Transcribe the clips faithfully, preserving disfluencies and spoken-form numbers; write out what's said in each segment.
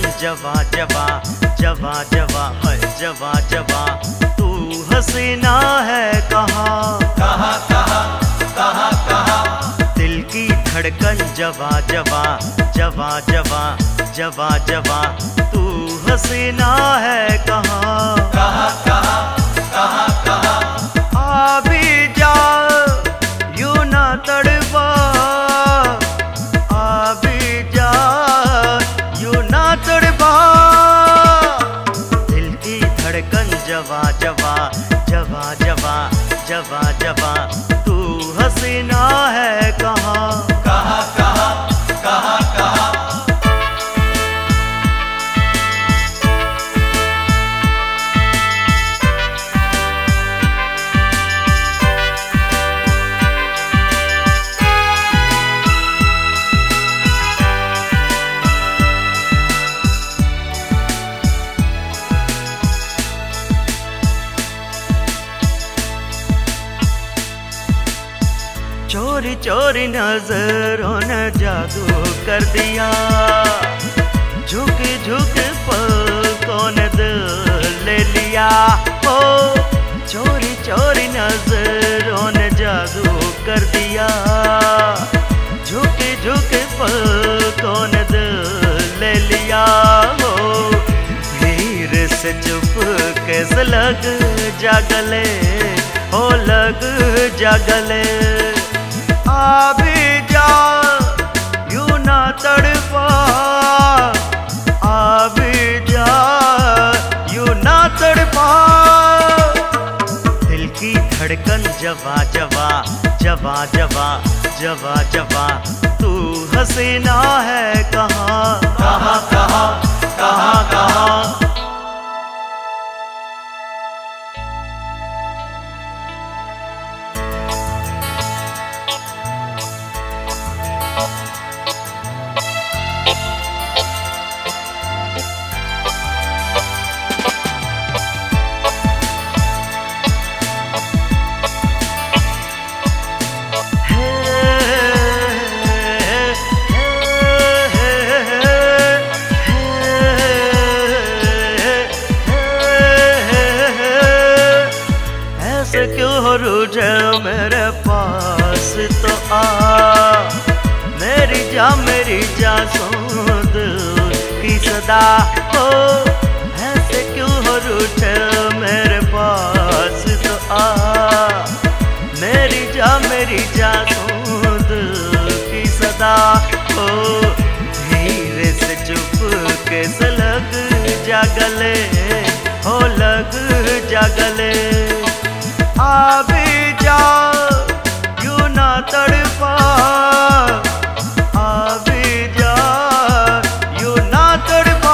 जवा जवा जवा जवा है जवा जवा, तू हसीना है कहाँ कहाँ कहाँ कहाँ कहाँ। दिल की धड़कन जवा जवा जवा जवा जवा जवा, तू हसीना है कहाँ कहाँ कहाँ कहाँ कहाँ। आ भी जा यूं ना तड़पा, आ भी जा यूं ना तड़पा। दिल की धड़कन जवा जवा जवा जवा जवा जवा, तू हसीना है कहाँ कहाँ कहाँ कहाँ कहाँ। चोरी चोरी नजरों ने जादू कर दिया, झुक झुक पलकों ने दिल ले लिया। ओ चोरी चोरी नजरों ने जादू कर दिया, झुक झुक पलकों ने दिल ले लिया। ओ धीरे से चुप कैसे लग जा गले, ओ लग जा गले। आ भी जा यूं ना तड़पा, आ भी जा यूं ना तड़पा। दिल की धड़कन जवा जवा जवा जवा जवा जवा, तू हसीना है कहाँ कहाँ कहाँ कहाँ कहाँ। क्यों रुझे मेरे पास तो आ, मेरी जा मेरी जा सुन दिल की सदा। हो ऐसे क्यों रुझे मेरे पास तो आ, मेरी जा मेरी जा सुन दिल की सदा। हो धीरे से चुप कैसे लग जा गले, हो लग जा गले। आ भी जा यूं ना तड़पा, आ भी जा यूं ना तड़पा।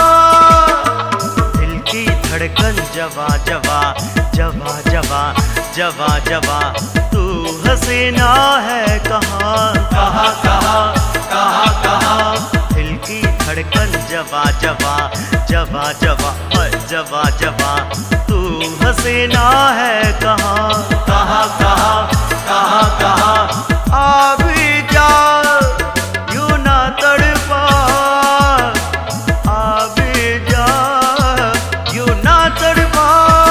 दिल की धड़कन जवा जवा जवा जवा जवा जवा, तू हसीना है कहाँ कहाँ कहाँ कहाँ कहाँ। दिल की धड़कन जवा जवा जवा जवा जवा जवा, तू हसीना है कहाँ कहाँ कहाँ कहाँ कहाँ। आ भी जा यूं ना तड़पा, आ भी जा यूं ना तड़पा।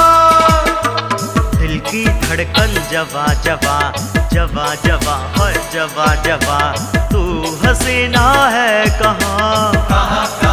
दिल की धड़कन जवा जवा जवा जवा जवा जवा, तू हसीना है कहाँ कहाँ कहाँ।